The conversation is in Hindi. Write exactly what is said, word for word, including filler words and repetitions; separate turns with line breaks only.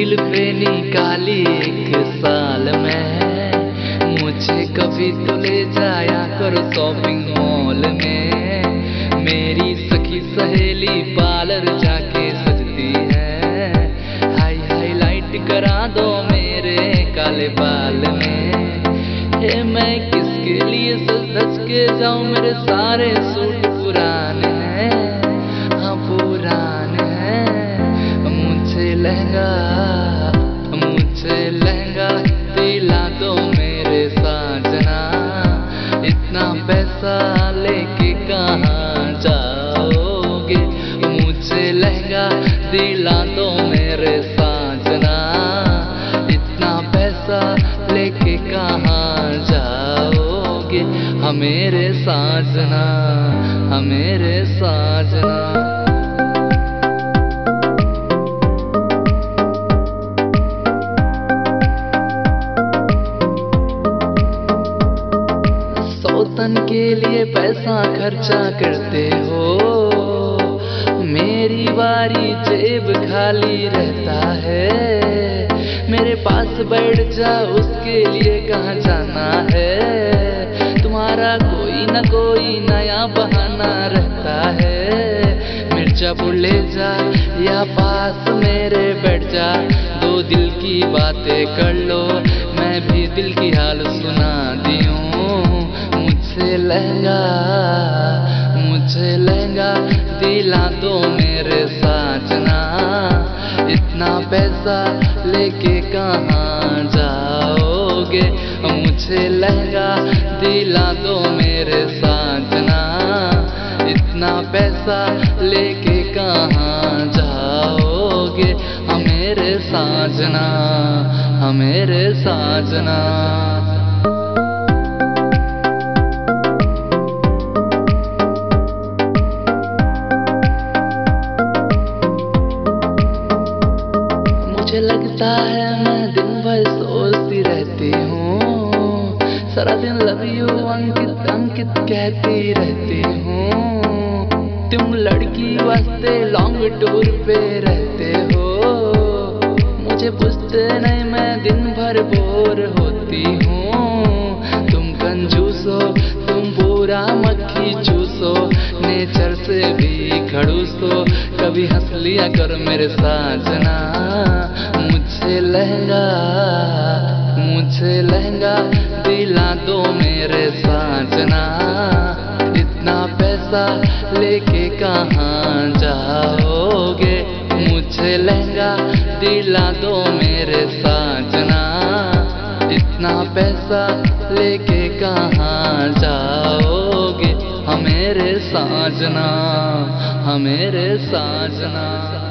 जुल्फे निकाली एक साल में, मुझे कभी तो ले जाया करो शॉपिंग मॉल में। मेरी सखी सहेली पार्लर जाके सजती है, हाई हाईलाइट करा दो मेरे काले बाल में। हे मैं किसके लिए सज धज के जाऊं, मेरे सारे सूट पुराने हैं, हाँ पुराने हैं। मुझे लहंगा मुझे लहंगा दिला दो मेरे साजना, इतना पैसा लेके कहाँ जाओगे। मुझे लहंगा दिला दो मेरे साजना, इतना पैसा लेके कहाँ जाओगे। हाँ मेरे साजना, हाँ मेरे साजना। सौतन के लिए पैसा खर्चा करते हो, मेरी बारी जेब खाली रहता है। मेरे पास बैठ जा उसके लिए कहाँ जाना है, तुम्हारा कोई न कोई नया बहाना रहता है। मिर्जापुर ले जा या पास मेरे बैठ जा, दो दिल की बातें कर लो, मैं भी दिल की हाल सुना दियूं। मुझे लहंगा मुझे लहंगा दिला दो मेरे साजना, इतना पैसा लेके कहाँ जाओगे। मुझे लहंगा दिला दो मेरे साजना, इतना पैसा लेके कहाँ जाओगे। हाँ मेरे साजना, हाँ मेरे साजना। मुझे लगता है मैं दिन भर सोचती रहती हूँ, सारा दिन लव यू अंकित अंकित कहती रहती हूँ। तुम लड़की वास्ते लॉन्ग टूर पे रहते हो, मुझे पूछते नहीं मैं दिन भर बोर होती हूँ। तुम कंजूस हो, तुम पूरा मक्खी चूसो, नेचर से भी खड़ूस हो, कभी हंस लिया कर मेरे साजना। मुझे लहंगा मुझे लहंगा दिला दो मेरे साजना, इतना पैसा लेके कहाँ जाओगे। मुझे लहंगा दिला दो मेरे साजना, इतना पैसा लेके कहाँ जाओगे। हाँ मेरे साजना, हाँ मेरे साजना।